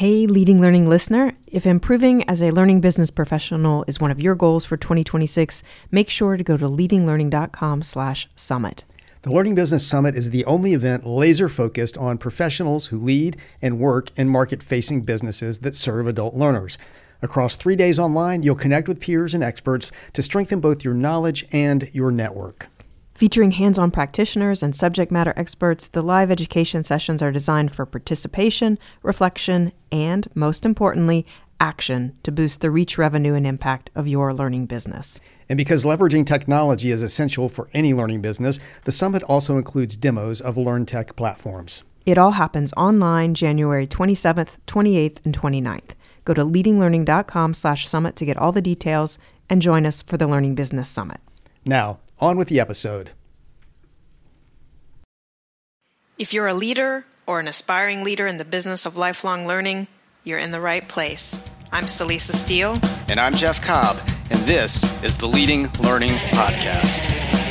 Hey, Leading Learning listener, if improving as a learning business professional is one of your goals for 2026, make sure to go to leadinglearning.com/summit. The Learning Business Summit is the only event laser-focused on professionals who lead and work in market-facing businesses that serve adult learners. Across 3 days online, you'll connect with peers and experts to strengthen both your knowledge and your network. Featuring hands-on practitioners and subject matter experts, the live education sessions are designed for participation, reflection, and, most importantly, action to boost the reach, revenue, and impact of your learning business. And because leveraging technology is essential for any learning business, the summit also includes demos of LearnTech platforms. It all happens online January 27th, 28th, and 29th. Go to leadinglearning.com/summit to get all the details and join us for the Learning Business Summit. Now, on with the episode. If you're a leader or an aspiring leader in the business of lifelong learning, you're in the right place. I'm Celisa Steele. And I'm Jeff Cobb, and this is the Leading Learning Podcast.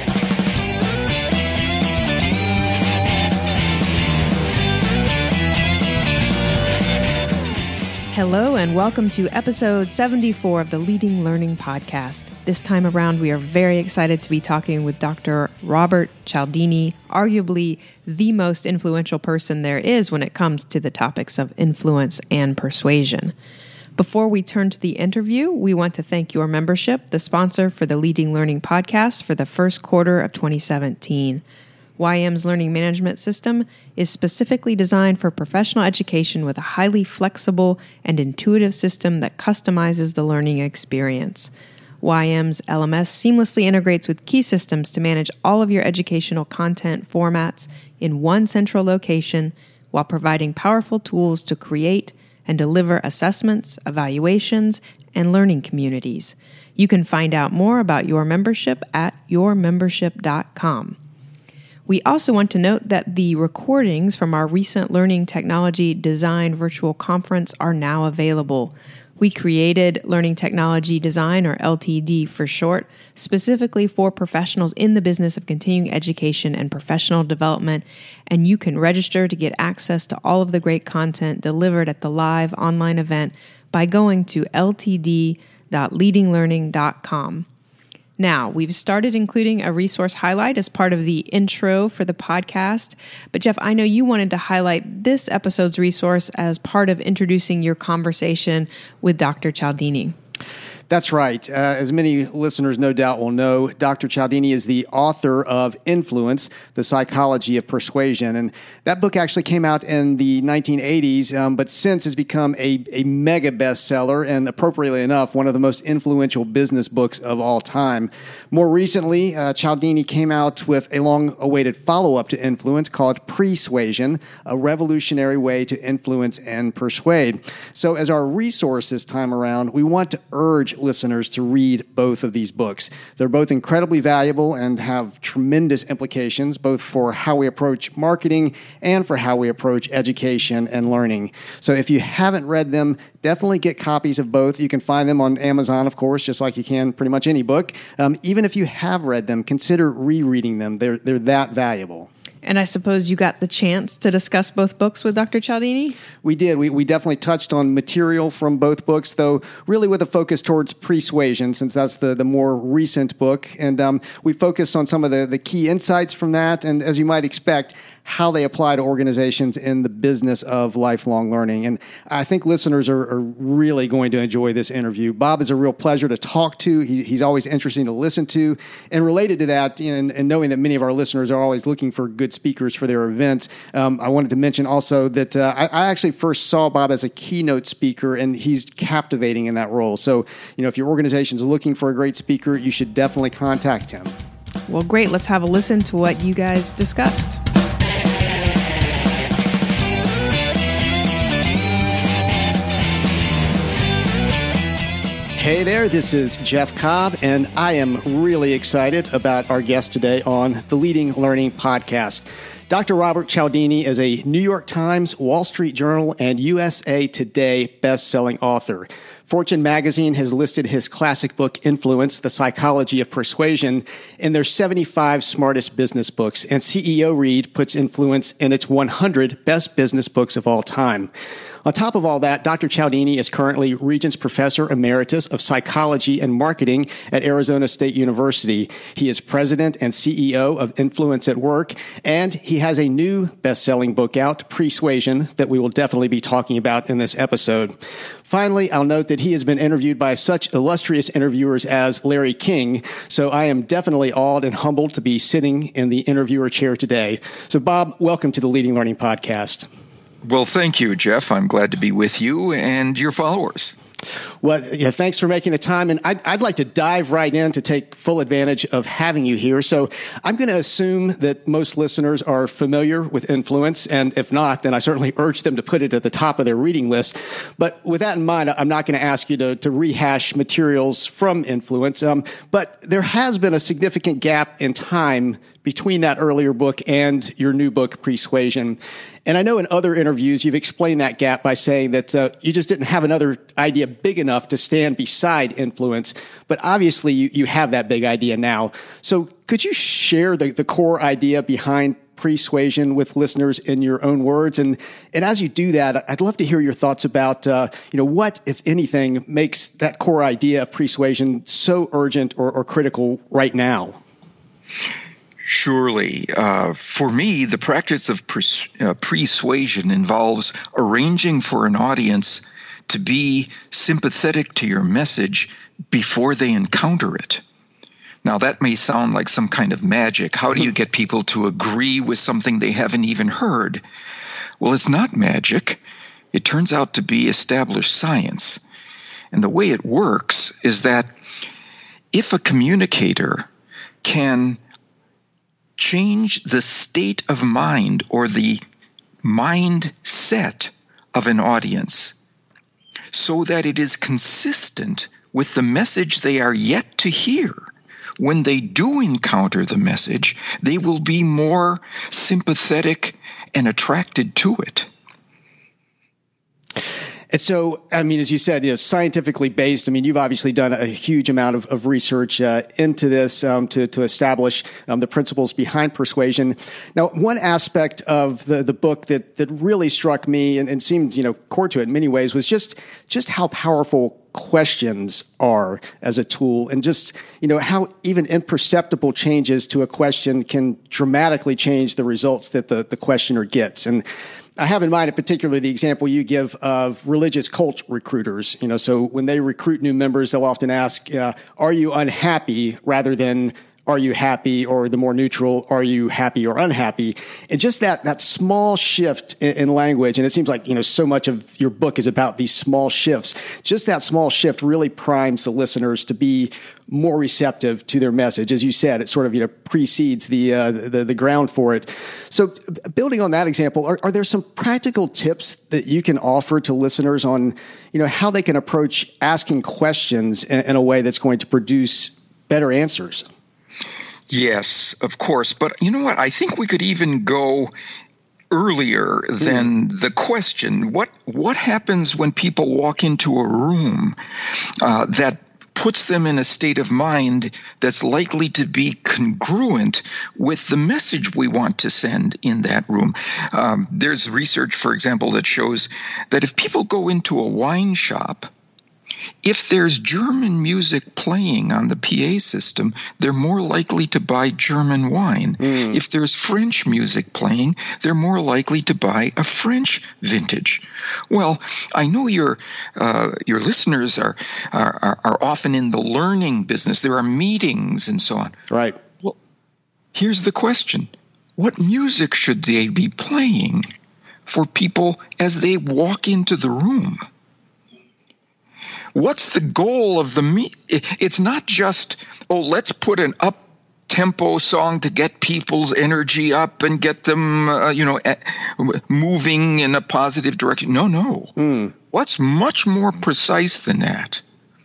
Hello and welcome to episode 74 of the Leading Learning Podcast. This time around, we are very excited to be talking with Dr. Robert Cialdini, arguably the most influential person there is when it comes to the topics of influence and persuasion. Before we turn to the interview, we want to thank your membership, the sponsor for the Leading Learning Podcast for the first quarter of 2017. YM's learning management system is specifically designed for professional education with a highly flexible and intuitive system that customizes the learning experience. YM's LMS seamlessly integrates with key systems to manage all of your educational content formats in one central location while providing powerful tools to create and deliver assessments, evaluations, and learning communities. You can find out more about your membership at yourmembership.com. We also want to note that the recordings from our recent Learning Technology Design virtual conference are now available. We created Learning Technology Design, or LTD for short, specifically for professionals in the business of continuing education and professional development, and you can register to get access to all of the great content delivered at the live online event by going to ltd.leadinglearning.com. Now, we've started including a resource highlight as part of the intro for the podcast. But Jeff, I know you wanted to highlight this episode's resource as part of introducing your conversation with Dr. Cialdini. That's right. As many listeners no doubt will know, Dr. Cialdini is the author of Influence, The Psychology of Persuasion. And that book actually came out in the 1980s, but since has become a mega bestseller and, appropriately enough, one of the most influential business books of all time. More recently, Cialdini came out with a long-awaited follow-up to Influence called Persuasion, a revolutionary way to influence and persuade. So as our resource this time around, we want to urge listeners to read both of these books. They're both incredibly valuable and have tremendous implications, both for how we approach marketing and for how we approach education and learning. So if you haven't read them, definitely get copies of both. You can find them on Amazon, of course, just like you can pretty much any book. Even if you have read them, consider rereading them. They're that valuable. And I suppose you got the chance to discuss both books with Dr. Cialdini? We did. We definitely touched on material from both books, though really with a focus towards Persuasion, since that's the more recent book. And we focused on some of the key insights from that, and as you might expect, how they apply to organizations in the business of lifelong learning. And I think listeners are really going to enjoy this interview. Bob is a real pleasure to talk to. He's always interesting to listen to. And related to that, and knowing that many of our listeners are always looking for good speakers for their events, I wanted to mention also that I actually first saw Bob as a keynote speaker, and he's captivating in that role. So, if your organization is looking for a great speaker, you should definitely contact him. Well, great. Let's have a listen to what you guys discussed. Hey there, this is Jeff Cobb, and I am really excited about our guest today on the Leading Learning Podcast. Dr. Robert Cialdini is a New York Times, Wall Street Journal, and USA Today best-selling author. Fortune magazine has listed his classic book, Influence, The Psychology of Persuasion, in their 75 smartest business books. And CEO Read puts Influence in its 100 best business books of all time. On top of all that, Dr. Cialdini is currently Regents Professor Emeritus of Psychology and Marketing at Arizona State University. He is president and CEO of Influence at Work, and he has a new best-selling book out, Persuasion, that we will definitely be talking about in this episode. Finally, I'll note that he has been interviewed by such illustrious interviewers as Larry King, so I am definitely awed and humbled to be sitting in the interviewer chair today. So, Bob, welcome to the Leading Learning Podcast. Well, thank you, Jeff. I'm glad to be with you and your followers. Well, yeah, thanks for making the time. And I'd like to dive right in to take full advantage of having you here. So I'm going to assume that most listeners are familiar with Influence. And if not, then I certainly urge them to put it at the top of their reading list. But with that in mind, I'm not going to ask you to rehash materials from Influence. But there has been a significant gap in time between that earlier book and your new book, Persuasion. And I know in other interviews, you've explained that gap by saying that you just didn't have another idea big enough to stand beside Influence. But obviously, you have that big idea now. So could you share the core idea behind Persuasion with listeners in your own words? And as you do that, I'd love to hear your thoughts about, what, if anything, makes that core idea of Persuasion so urgent or critical right now? Surely. For me, the practice of persuasion involves arranging for an audience to be sympathetic to your message before they encounter it. Now, that may sound like some kind of magic. How do you get people to agree with something they haven't even heard? Well, it's not magic. It turns out to be established science. And the way it works is that if a communicator can change the state of mind or the mindset of an audience so that it is consistent with the message they are yet to hear, when they do encounter the message, they will be more sympathetic and attracted to it. And so, as you said, scientifically based, you've obviously done a huge amount of research into this to establish the principles behind persuasion. Now, one aspect of the book that really struck me and seemed, core to it in many ways was just how powerful questions are as a tool, and just, how even imperceptible changes to a question can dramatically change the results that the questioner gets. And I have in mind, in particular, the example you give of religious cult recruiters. So when they recruit new members, they'll often ask, are you unhappy, rather than are you happy, or the more neutral, are you happy or unhappy? And just that small shift in language, and it seems like, so much of your book is about these small shifts. Just that small shift really primes the listeners to be more receptive to their message. As you said, it sort of, precedes the ground for it. So building on that example, are there some practical tips that you can offer to listeners on, how they can approach asking questions in a way that's going to produce better answers? Yes, of course. But you know what? I think we could even go earlier than the question. What happens when people walk into a room that puts them in a state of mind that's likely to be congruent with the message we want to send in that room? There's research, for example, that shows that if people go into a wine shop, if there's German music playing on the PA system, they're more likely to buy German wine. If there's French music playing, they're more likely to buy a French vintage. Well, I know your listeners are often in the learning business. There are meetings and so on. Right. Well, here's the question. What music should they be playing for people as they walk into the room? What's the goal of the meet? It's not just, let's put an up-tempo song to get people's energy up and get them, moving in a positive direction. No. What's much more precise than that?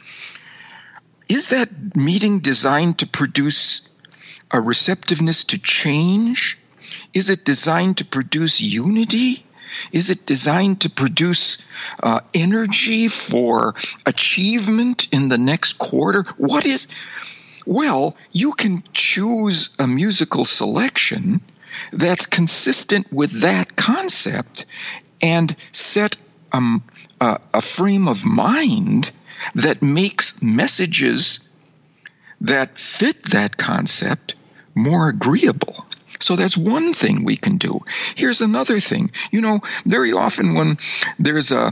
Is that meeting designed to produce a receptiveness to change? Is it designed to produce unity? Is it designed to produce energy for achievement in the next quarter? What is? Well, you can choose a musical selection that's consistent with that concept and set a frame of mind that makes messages that fit that concept more agreeable. So that's one thing we can do. Here's another thing. You know, very often when there's a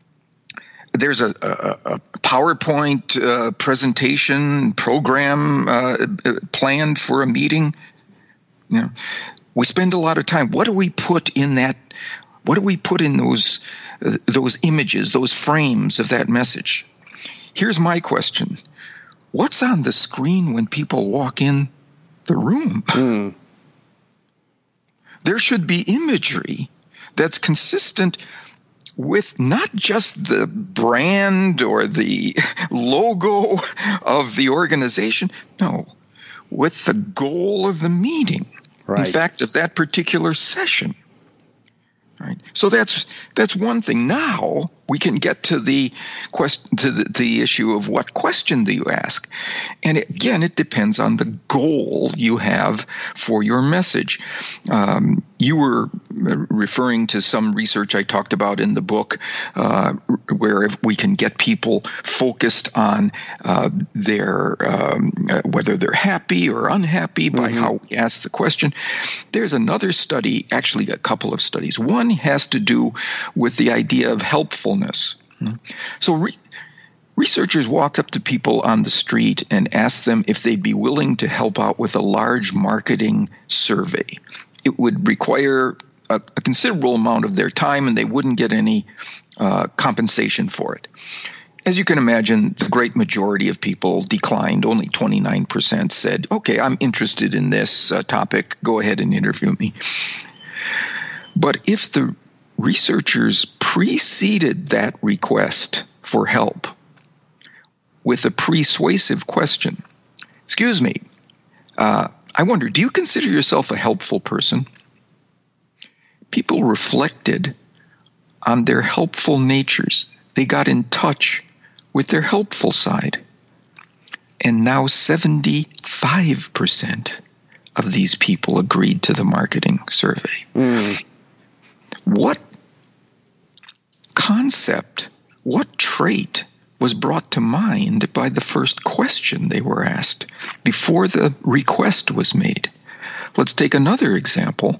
PowerPoint presentation program planned for a meeting, you know, we spend a lot of time. What do we put in that? What do we put in those images, those frames of that message? Here's my question. What's on the screen when people walk in the room? There should be imagery that's consistent with not just the brand or the logo of the organization, no, with the goal of the meeting. Right. In fact, of that particular session. Right. So that's one thing. Now we can get to the the issue of what question do you ask, and it depends on the goal you have for your message. You were referring to some research I talked about in the book, where we can get people focused on their whether they're happy or unhappy by how we ask the question. There's another study, actually a couple of studies. One has to do with the idea of helpfulness. So researchers walked up to people on the street and asked them if they'd be willing to help out with a large marketing survey. It would require a considerable amount of their time, and they wouldn't get any compensation for it. As you can imagine, the great majority of people declined. Only 29% said, okay, I'm interested in this topic. Go ahead and interview me. But if the researchers preceded that request for help with a persuasive question, excuse me, I wonder, do you consider yourself a helpful person? People reflected on their helpful natures. They got in touch with their helpful side. And now 75% of these people agreed to the marketing survey. What concept, what trait was brought to mind by the first question they were asked before the request was made? Let's take another example.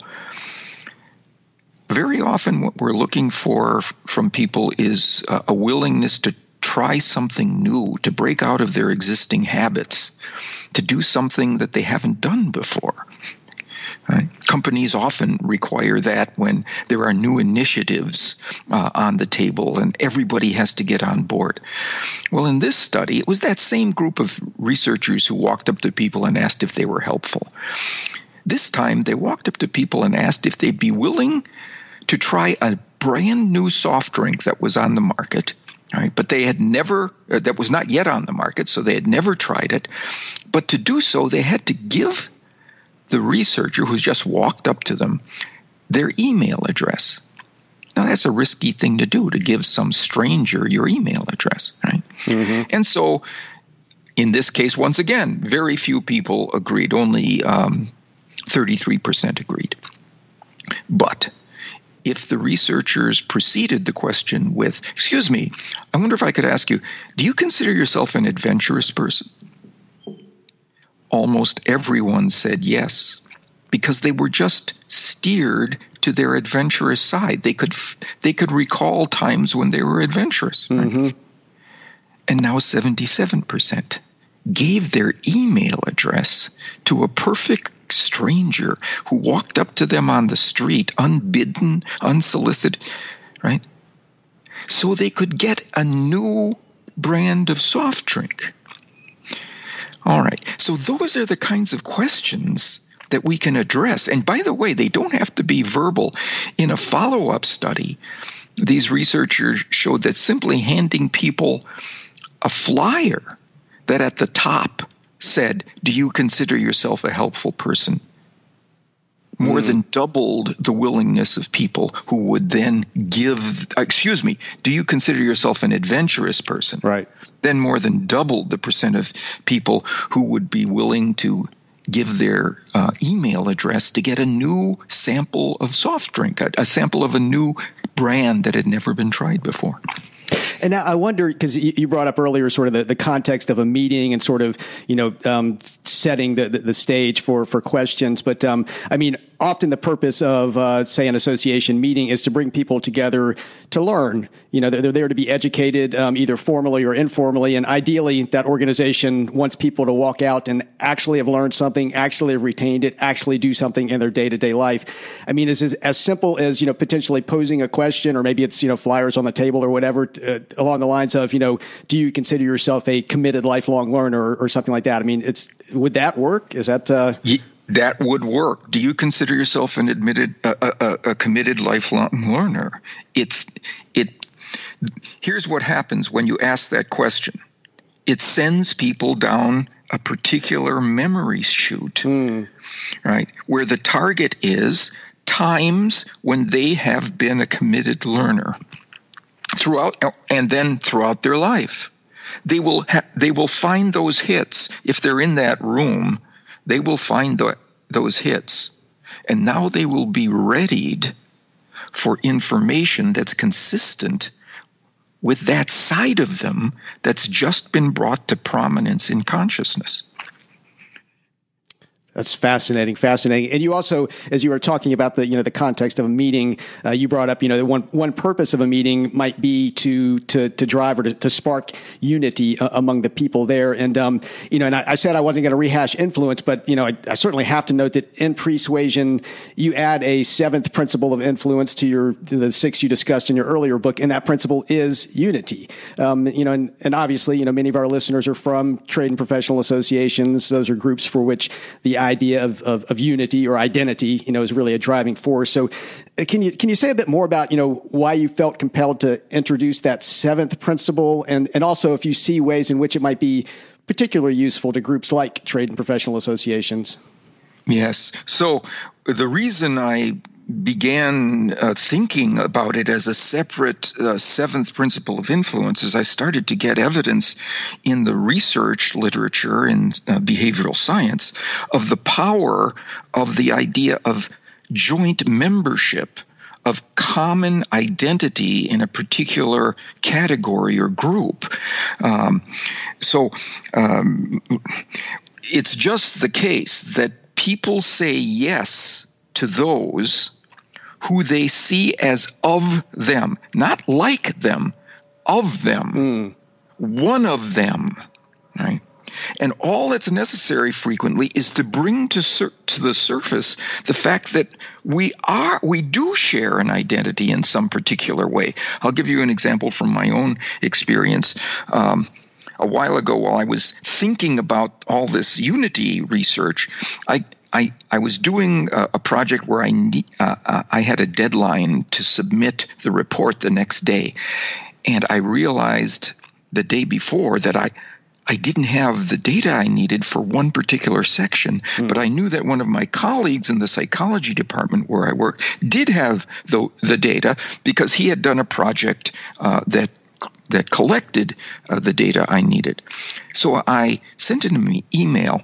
Very often what we're looking for from people is a willingness to try something new, to break out of their existing habits, to do something that they haven't done before. Right? Companies often require that when there are new initiatives on the table and everybody has to get on board. Well, in this study, it was that same group of researchers who walked up to people and asked if they were helpful. This time, they walked up to people and asked if they'd be willing to try a brand new soft drink that was on the market, right? But they had never, that was not yet on the market, so they had never tried it. But to do so, they had to give the researcher who just walked up to them their email address. Now, that's a risky thing to do, to give some stranger your email address, right? And so, in this case, once again, very few people agreed. Only 33% agreed. But if the researchers preceded the question with, excuse me, I wonder if I could ask you, do you consider yourself an adventurous person? Almost everyone said yes, because they were just steered to their adventurous side. They could recall times when they were adventurous. Right? And now 77% gave their email address to a perfect stranger who walked up to them on the street, unbidden, unsolicited, right? So they could get a new brand of soft drink. All right, so those are the kinds of questions that we can address. And by the way, they don't have to be verbal. In a follow-up study, these researchers showed that simply handing people a flyer that at the top said, "Do you consider yourself a helpful person?" more than doubled the willingness of people who would then give, do you consider yourself an adventurous person? Right. Then more than doubled the percent of people who would be willing to give their email address to get a new sample of soft drink, a sample of a new brand that had never been tried before. And now I wonder, because you brought up earlier sort of the context of a meeting and sort of, setting the stage for questions. But often the purpose of, say, an association meeting is to bring people together to learn. They're there to be educated, either formally or informally. And ideally, that organization wants people to walk out and actually have learned something, actually have retained it, actually do something in their day-to-day life. Is it as simple as, potentially posing a question, or maybe it's, flyers on the table or whatever, along the lines of, do you consider yourself a committed lifelong learner or something like that? Would that work? Is that... That would work. Do you consider yourself an a committed lifelong learner? Here's what happens when you ask that question. It sends people down a particular memory chute, right? Where the target is times when they have been a committed learner throughout their life. They will find those hits. If they're in that room, they will find those hits. And now they will be readied for information that's consistent with that side of them that's just been brought to prominence in consciousness. That's fascinating. And you also, as you were talking about the context of a meeting, you brought up, one purpose of a meeting might be to drive or to spark unity among the people there. And, and I said I wasn't going to rehash influence, but, I certainly have to note that in Persuasion, you add a seventh principle of influence to the six you discussed in your earlier book. And that principle is unity. And obviously, many of our listeners are from trade and professional associations. Those are groups for which the idea of unity or identity, is really a driving force. So can you say a bit more about, why you felt compelled to introduce that seventh principle, and also if you see ways in which it might be particularly useful to groups like trade and professional associations? Yes. So the reason I began thinking about it as a separate seventh principle of influence is I started to get evidence in the research literature in behavioral science of the power of the idea of joint membership, of common identity in a particular category or group. It's just the case that people say yes to those who they see as of them, not like them, of them, one of them, right? And all that's necessary frequently is to bring to the surface the fact that we do share an identity in some particular way. I'll give you an example from my own experience. A while ago, while I was thinking about all this unity research, I was doing a project where I had a deadline to submit the report the next day, and I realized the day before that I didn't have the data I needed for one particular section, but I knew that one of my colleagues in the psychology department where I work did have the data because he had done a project that collected the data I needed. So I sent him an email.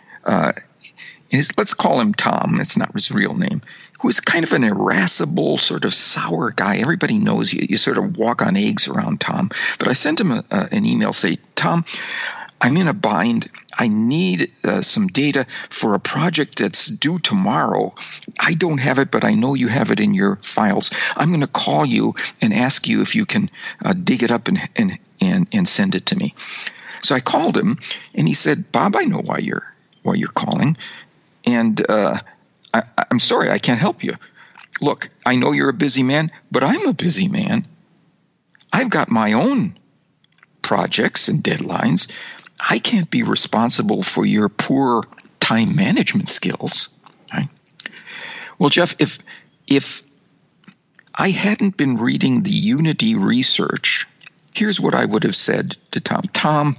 Let's call him Tom. It's not his real name. Who is kind of an irascible, sort of sour guy. Everybody knows you sort of walk on eggs around Tom. But I sent him an email saying, Tom, I'm in a bind. I need some data for a project that's due tomorrow. I don't have it, but I know you have it in your files. I'm going to call you and ask you if you can dig it up and send it to me. So I called him, and he said, Bob, I know why you're calling. And I'm sorry, I can't help you. Look, I know you're a busy man, but I'm a busy man. I've got my own projects and deadlines. I can't be responsible for your poor time management skills. Right? Well, Jeff, if I hadn't been reading the Unity research, here's what I would have said to Tom. Tom,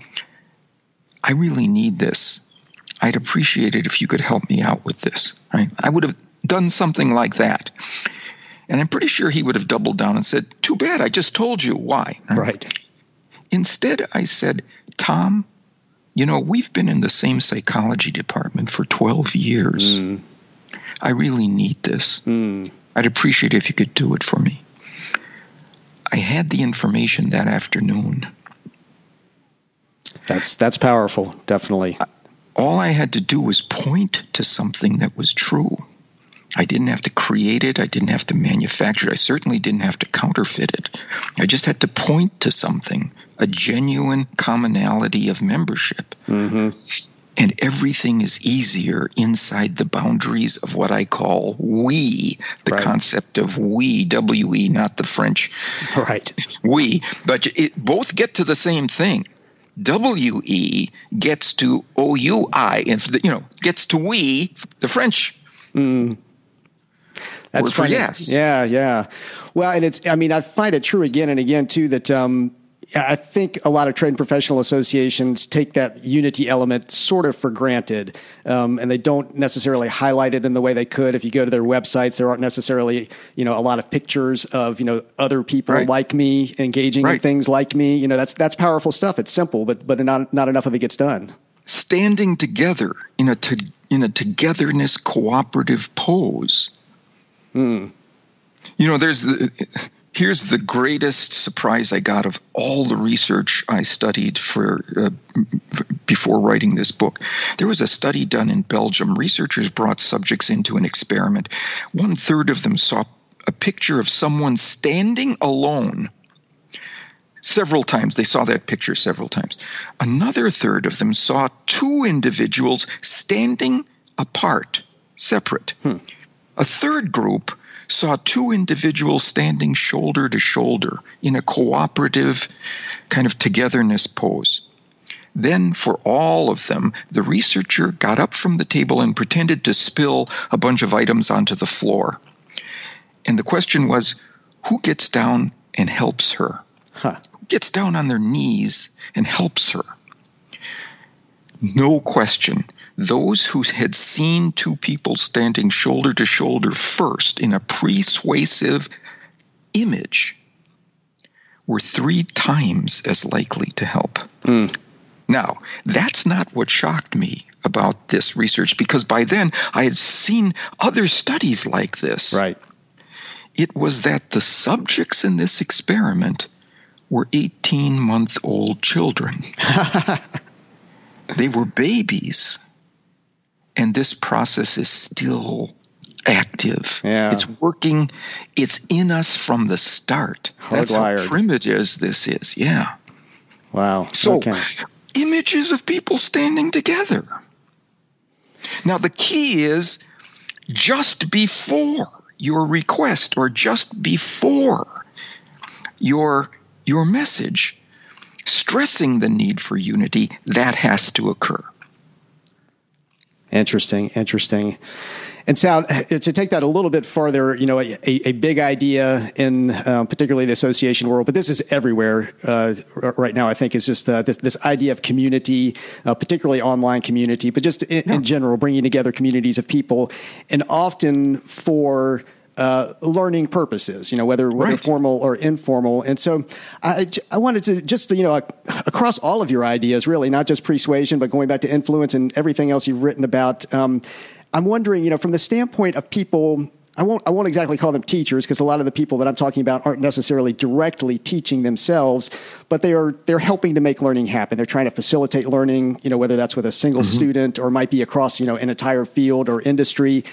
I really need this. I'd appreciate it if you could help me out with this. Right? I would have done something like that. And I'm pretty sure he would have doubled down and said, too bad, I just told you why. Right. Instead, I said, Tom, we've been in the same psychology department for 12 years. I really need this. I'd appreciate it if you could do it for me. I had the information that afternoon. That's powerful, definitely. All I had to do was point to something that was true. I didn't have to create it. I didn't have to manufacture it. I certainly didn't have to counterfeit it. I just had to point to something, a genuine commonality of membership. And everything is easier inside the boundaries of what I call we, the concept of we, W-E, not the French. Right. We. But it both get to the same thing. W-E gets to O-U-I, and gets to we, the French. That's word for funny. Yes. Yeah. Well, and I find it true again and again, too, that I think a lot of trade and professional associations take that unity element sort of for granted, and they don't necessarily highlight it in the way they could. If you go to their websites, there aren't necessarily, a lot of pictures of, other people like me engaging in things like me. That's powerful stuff. It's simple, but not enough of it gets done. Standing together in a togetherness cooperative pose. Here's the greatest surprise I got of all the research I studied before writing this book. There was a study done in Belgium. Researchers brought subjects into an experiment. 1/3 of them saw a picture of someone standing alone. Several times. They saw that picture several times. Another 1/3 of them saw two individuals standing apart, separate. A third group saw two individuals standing shoulder to shoulder in a cooperative kind of togetherness pose. Then, for all of them, the researcher got up from the table and pretended to spill a bunch of items onto the floor. And the question was, who gets down and helps her? Who gets down on their knees and helps her? No question. Those who had seen two people standing shoulder to shoulder first in a persuasive image were 3 times as likely to help. Now, that's not what shocked me about this research, because by then I had seen other studies like this. Right. It was that the subjects in this experiment were 18-month-old children. They were babies. And this process is still active. Yeah. It's working. It's in us from the start. That's how primitive this is. Yeah. Wow. So, images of people standing together. Now, the key is just before your request or just before your message, stressing the need for unity, that has to occur. Interesting. And Sal, to take that a little bit further, a big idea in particularly the association world, but this is everywhere right now, I think, is just this idea of community, particularly online community, but just in general, bringing together communities of people, and often for learning purposes, whether formal or informal. And so I wanted to just, across all of your ideas, really, not just persuasion, but going back to influence and everything else you've written about, I'm wondering, from the standpoint of people, I won't exactly call them teachers, because a lot of the people that I'm talking about aren't necessarily directly teaching themselves, but they're helping to make learning happen. They're trying to facilitate learning, whether that's with a single student or might be across, an entire field or industry.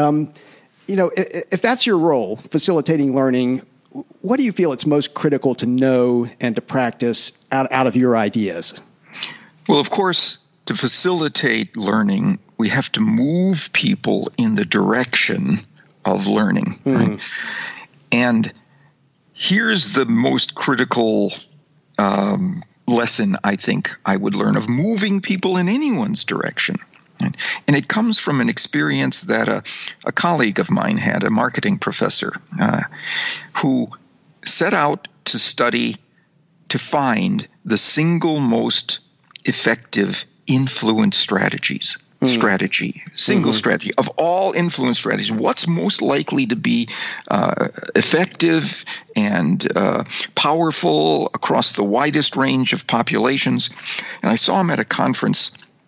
If that's your role, facilitating learning, what do you feel it's most critical to know and to practice out of your ideas? Well, of course, to facilitate learning, we have to move people in the direction of learning. Right? And here's the most critical lesson I think I would learn of moving people in anyone's direction. And it comes from an experience that a colleague of mine had, a marketing professor, who set out to study, to find the single most effective influence strategies. strategy, single strategy. Of all influence strategies, what's most likely to be effective and powerful across the widest range of populations? And I saw him at a conference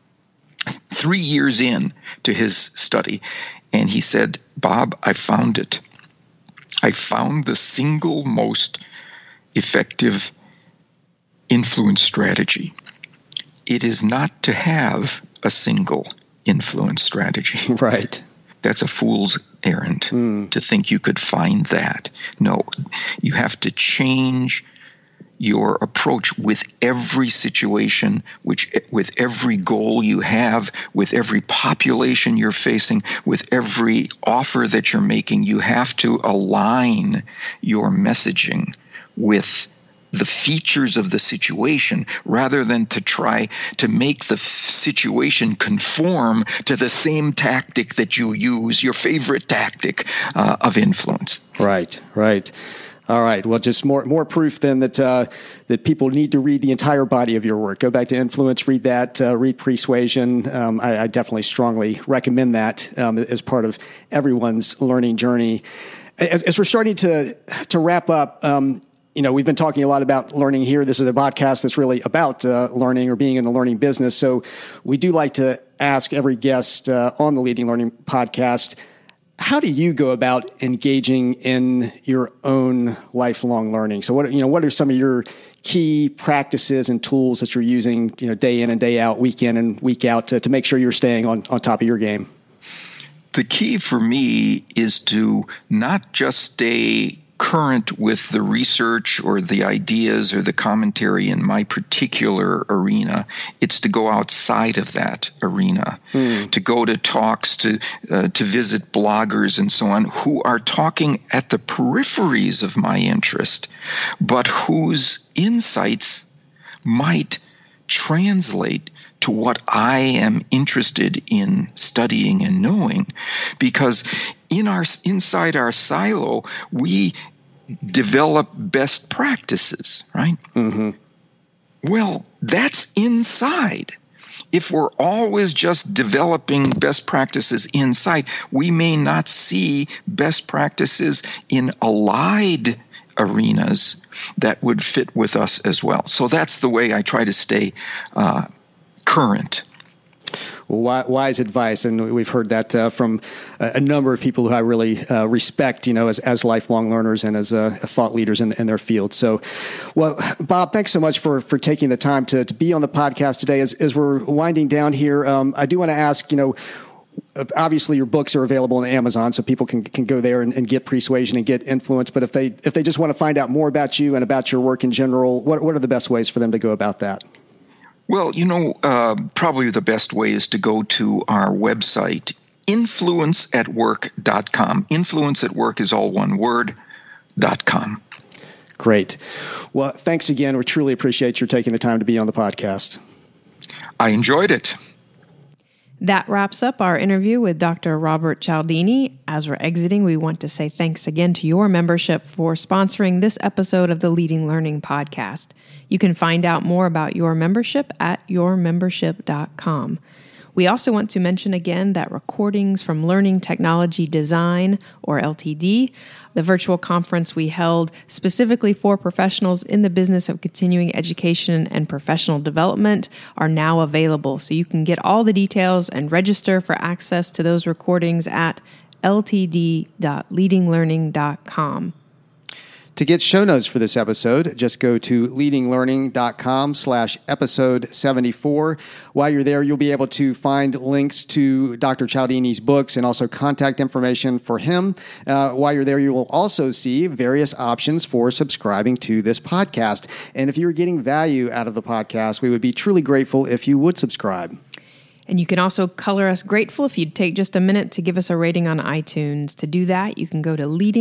3 years in to his study, and he said, "Bob, I found it. I found the single most effective influence strategy. It is not to have a single influence strategy." Right. That's a fool's errand to think you could find that. No, you have to change your approach with every situation, with every goal you have, with every population you're facing, with every offer that you're making. You have to align your messaging with the features of the situation rather than to try to make the situation conform to the same tactic that you use, your favorite tactic of influence. Right. All right. Well, just more proof then that people need to read the entire body of your work. Go back to Influence, read that, read Persuasion. I definitely strongly recommend that as part of everyone's learning journey. As we're starting to wrap up, we've been talking a lot about learning here. This is a podcast that's really about learning or being in the learning business. So we do like to ask every guest on the Leading Learning podcast, how do you go about engaging in your own lifelong learning? So what are some of your key practices and tools that you're using, day in and day out, week in and week out to make sure you're staying on top of your game? The key for me is to not just stay current with the research or the ideas or the commentary in my particular arena. It's to go outside of that arena, to go to talks, to visit bloggers and so on who are talking at the peripheries of my interest, but whose insights might translate to what I am interested in studying and knowing, because inside our silo we develop best practices, right? Mm-hmm. Well, that's inside. If we're always just developing best practices inside, we may not see best practices in allied arenas that would fit with us as well. So that's the way I try to stay current. Well, wise advice, and we've heard that from a number of people who I really respect, as lifelong learners and as thought leaders in their field. So, well, Bob, thanks so much for taking the time to be on the podcast today. As we're winding down here, I do want to ask, obviously your books are available on Amazon, so people can go there and get Persuasion and get Influence. But if they just want to find out more about you and about your work in general, what are the best ways for them to go about that? Well, probably the best way is to go to our website, influenceatwork.com. Influence at Work is all one word, .com. Great. Well, thanks again. We truly appreciate your taking the time to be on the podcast. I enjoyed it. That wraps up our interview with Dr. Robert Cialdini. As we're exiting, we want to say thanks again to your membership for sponsoring this episode of the Leading Learning Podcast. You can find out more about your membership at yourmembership.com. We also want to mention again that recordings from Learning Technology Design, or LTD, the virtual conference we held specifically for professionals in the business of continuing education and professional development, are now available. So you can get all the details and register for access to those recordings at ltd.leadinglearning.com. To get show notes for this episode, just go to leadinglearning.com/episode 74. While you're there, you'll be able to find links to Dr. Cialdini's books and also contact information for him. While you're there, you will also see various options for subscribing to this podcast. And if you're getting value out of the podcast, we would be truly grateful if you would subscribe. And you can also color us grateful if you'd take just a minute to give us a rating on iTunes. To do that, you can go to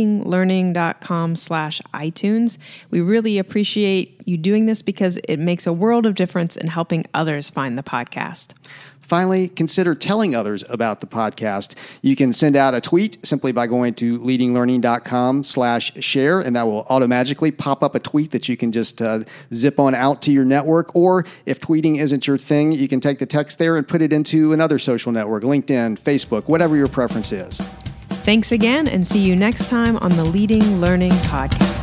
leadinglearning.com/iTunes. We really appreciate you doing this because it makes a world of difference in helping others find the podcast. Finally, consider telling others about the podcast. You can send out a tweet simply by going to leadinglearning.com/share, and that will automatically pop up a tweet that you can just zip on out to your network. Or if tweeting isn't your thing, you can take the text there and put it into another social network, LinkedIn, Facebook, whatever your preference is. Thanks again, and see you next time on the Leading Learning Podcast.